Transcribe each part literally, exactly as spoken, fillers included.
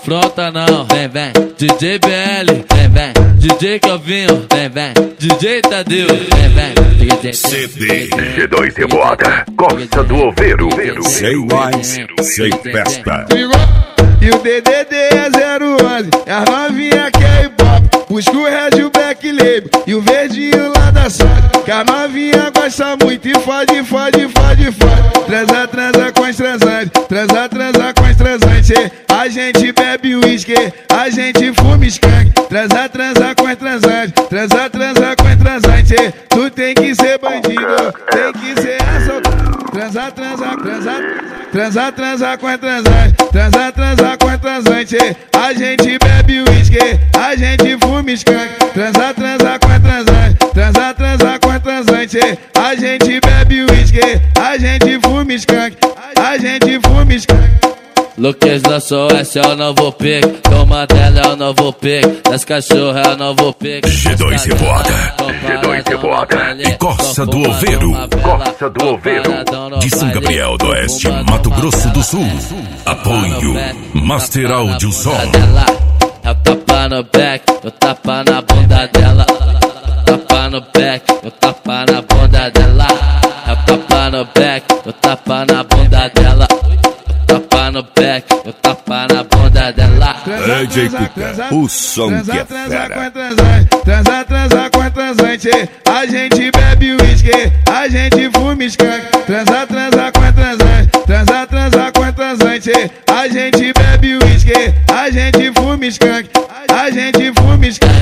afronta não. Vem, vem, D J B L, vem, vem, D J Calvinho, vem, vem, D J Tadeu, vem, vem, C D G dois Revoada, Costa do Oveiro. Sem mais, sem festa. E o D D D é zero onze, é a novinha que é hip hop. Busca o red, o black label e o verdinho lá da sala. Que a novinha gosta muito e fode, fode, fode, fode. Transa, transa com as transantes, transa, transa com as transantes. A gente bebe uísque, a gente fuma skunk. Transa, transa com as transantes, transa, transa com as transantes. Tu tem que ser bandido, tem que ser assaltado. Transa, transa, transa, transa, transa com as transantes, transa, transa com as transantes. A gente bebe uísque, a gente fuma skunk. Transa, transa com as transantes, transa, transa com as transantes. A gente bebe uísque, a gente fuma skunk. A gente fuma skunk. Lucas lançou, esse é o novo pique. Toma dela é o novo pique. Das cachorras é o novo pique. G dois Revoada, G dois Revoada e Costa do Oveiro. Costa do Oveiro, de São Gabriel do Oeste, Mato Grosso do Sul. Apoio Master Audio Som. É o tapa no back, o tapa na bunda dela. Tapa no back, o tapa na bunda dela. É o tapa no back, o tapa na bunda dela. Tapa no back, eu tapa na bunda dela. D J Cuca, o som que é fera. Transa, transa com a transante. A gente bebe uísque, a gente fuma skunk. Transa, transa com a transante, transa, transa com a transante. A gente bebe uísque, a gente fuma skunk. A gente fuma skunk.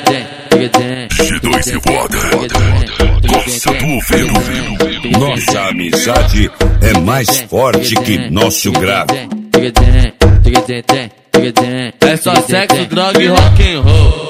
G dois Revoada, Costa do Oveiro. Nossa amizade é mais forte que nosso grave. É só sexo, droga e rock and roll.